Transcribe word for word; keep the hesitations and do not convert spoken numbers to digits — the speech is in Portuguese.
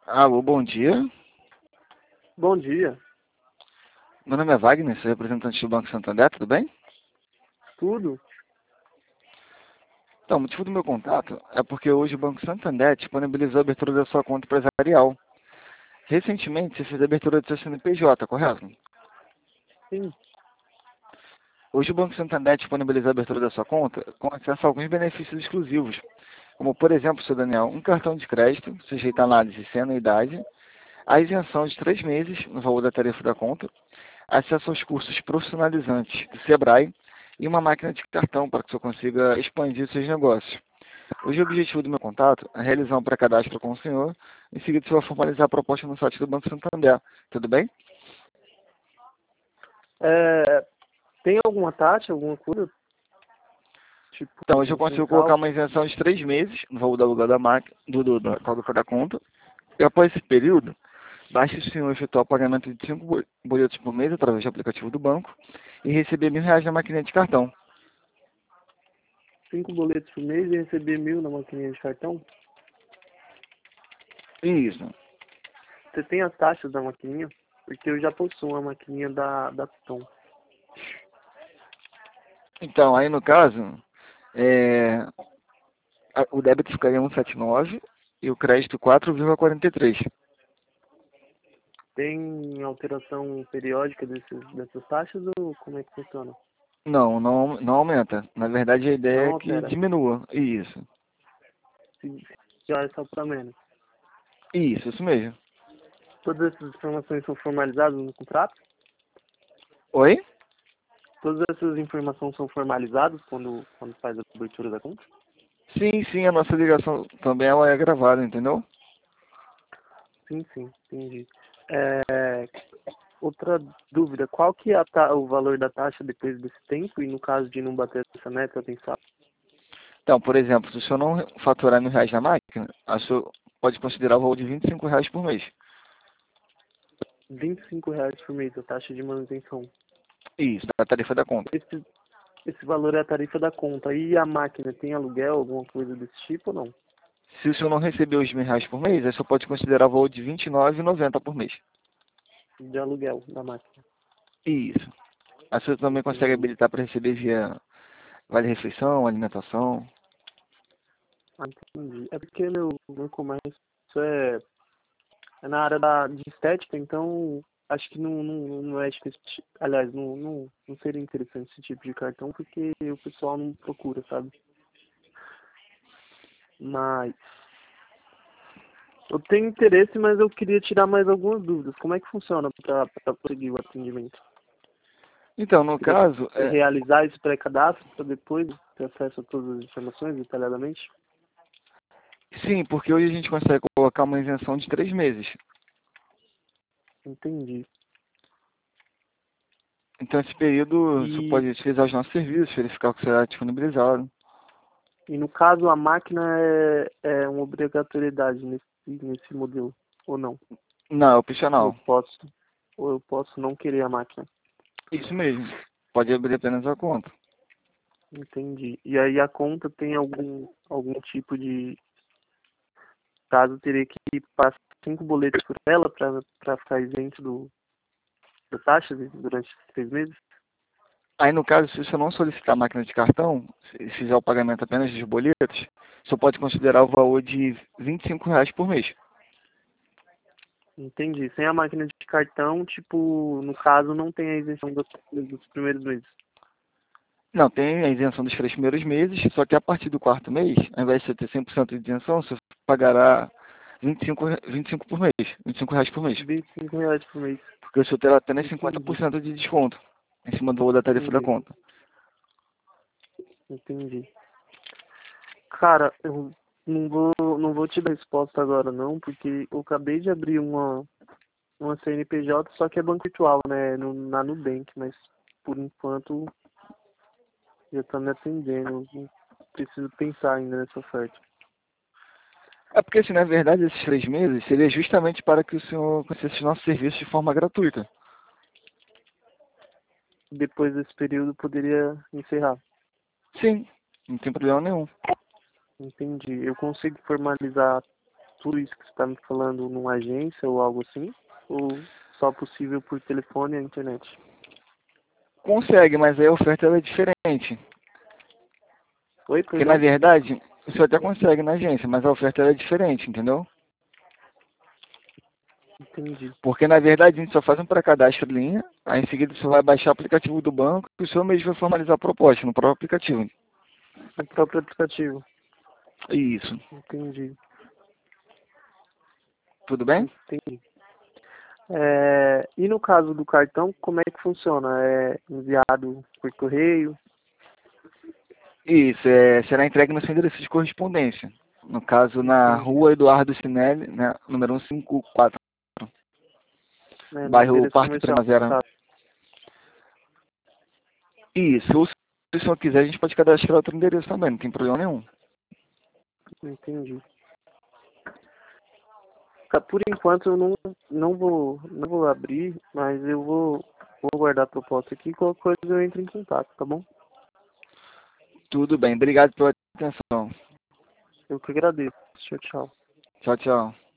Alô, bom dia. Bom dia, Meu nome é Wagner, sou representante do Banco Santander, tudo bem? tudo? Então, o motivo do meu contato é porque hoje o Banco Santander disponibilizou a abertura da sua conta empresarial. Recentemente, você fez a abertura do seu C N P J, correto? Sim, Hoje o Banco Santander disponibilizou a abertura da sua conta com acesso a alguns benefícios exclusivos, como, por exemplo, seu Daniel, um cartão de crédito, sujeito a análise sem anuidade, a isenção de três meses no valor da tarifa da conta, acesso aos cursos profissionalizantes do Sebrae e uma máquina de cartão para que você consiga expandir seus negócios. Hoje o objetivo do meu contato é realizar um pré-cadastro com o senhor, em seguida você vai formalizar a proposta no site do Banco Santander. Tudo bem? é, tem alguma taxa, alguma coisa, Então, hoje eu tipo, consigo colocar mensal? uma isenção de três meses no valor do aluguel da máquina, do, do, da, da, da conta. E após esse período, basta o senhor efetuar o pagamento de cinco bo- boletos por mês através do aplicativo do banco e receber mil reais na maquininha de cartão. Cinco boletos por mês e receber mil na maquininha de cartão? Isso. Você tem as taxas da maquininha? Porque eu já possuo uma maquininha da, da Tom. Então, aí no caso, é, a- o débito ficaria um vírgula setenta e nove e o crédito quatro vírgula quarenta e três. Tem alteração periódica desses, dessas taxas ou como é que funciona? Não, não, não aumenta. Na verdade, a ideia Não é que altera. diminua. Isso. Se, se é só para menos. Isso, isso mesmo. Todas essas informações são formalizadas no contrato? Oi? Todas essas informações são formalizadas quando, quando faz a abertura da conta? Sim, sim, a nossa ligação também ela é gravada, entendeu? Sim, sim, entendi. É, outra dúvida, qual que é a ta- o valor da taxa depois desse tempo e no caso de não bater essa meta mensal? Então, por exemplo, se o senhor não faturar mil reais na máquina, a senhor pode considerar o valor de vinte e cinco reais por mês. vinte e cinco reais por mês, a taxa de manutenção. Isso, da tarifa da conta. Esse, esse valor é a tarifa da conta. E a máquina tem aluguel, alguma coisa desse tipo ou não? Se o senhor não receber os mil reais por mês, aí só pode considerar o valor de vinte e nove reais e noventa centavos por mês. De aluguel da máquina. Isso. A senhora também consegue Entendi. habilitar para receber via vale-refeição, alimentação. Ah, entendi. É porque meu, meu comércio é, é na área da, de estética, então acho que não, não, não é com esse tipo. Aliás, não, não, não seria interessante esse tipo de cartão porque o pessoal não procura, sabe? Mas eu tenho interesse, mas eu queria tirar mais algumas dúvidas. Como é que funciona para prosseguir o atendimento? Então, no Teria que caso, é, realizar esse pré-cadastro para depois ter acesso a todas as informações detalhadamente? sim, porque hoje a gente consegue colocar uma isenção de três meses. Entendi. Então, esse período, você E, pode utilizar os nossos serviços, verificar o que será disponibilizado. e no caso, a máquina é, é uma obrigatoriedade nesse, nesse modelo, ou não? Não, é Eu opcional. posso, ou eu posso não querer a máquina. Isso mesmo. Pode abrir apenas a conta. Entendi. E aí a conta tem algum, algum tipo de caso, eu teria que passar cinco boletos por ela para ficar isento do, da taxa de- durante três meses? Aí, no caso, se você não solicitar a máquina de cartão, se fizer o pagamento apenas dos boletos, você pode considerar o valor de vinte e cinco reais por mês. Entendi. Sem a máquina de cartão, tipo, no caso, não tem a isenção dos, dos primeiros meses. Não, tem a isenção dos três primeiros meses, só que a partir do quarto mês, ao invés de você ter cem por cento de isenção, você pagará vinte e cinco, re- vinte e cinco por mês, vinte e cinco reais por mês. vinte e cinco reais por mês. Porque o senhor terá apenas cinquenta por Entendi. cento de desconto em cima do valor da tarifa da Entendi. conta. Entendi. Cara, eu não vou, não vou te dar resposta agora não, porque eu acabei de abrir uma, uma C N P J, só que é banco virtual, né? No, na Nubank, mas por enquanto já tá me atendendo. Eu preciso pensar ainda nessa oferta. É porque, assim, na verdade, esses três meses seria justamente para que o senhor conhecesse nossos serviços de forma gratuita. Depois desse período poderia encerrar. Sim, não tem problema nenhum. Entendi. Eu consigo formalizar tudo isso que você está me falando numa agência ou algo assim? Ou só possível por telefone e internet? Consegue, mas aí a oferta ela é diferente. Oi, Porque na perdão? verdade, você até consegue na agência, mas a oferta ela é diferente, entendeu? Entendi. Porque na verdade a gente só faz um pré-cadastro linha, aí em seguida você vai baixar o aplicativo do banco e o senhor mesmo vai formalizar a proposta no próprio aplicativo. No próprio aplicativo. Isso. Entendi. Tudo bem? Entendi. É, e no caso do cartão, como é que funciona? É enviado por correio? Isso, é, será entregue no seu endereço de correspondência. No caso, na Entendi. rua Eduardo Sinelli, né, número cento e cinquenta e quatro, É, no bairro endereço Parque comercial, no Primavera. caso. Isso, ou se o senhor quiser, a gente pode cadastrar outro endereço também, não tem problema nenhum. Entendi. Tá, por enquanto eu não, não vou não vou abrir, mas eu vou, vou guardar a proposta aqui. Qualquer coisa eu entro em contato, tá bom? Tudo bem, obrigado pela atenção. Eu que agradeço. Tchau, tchau. Tchau, tchau.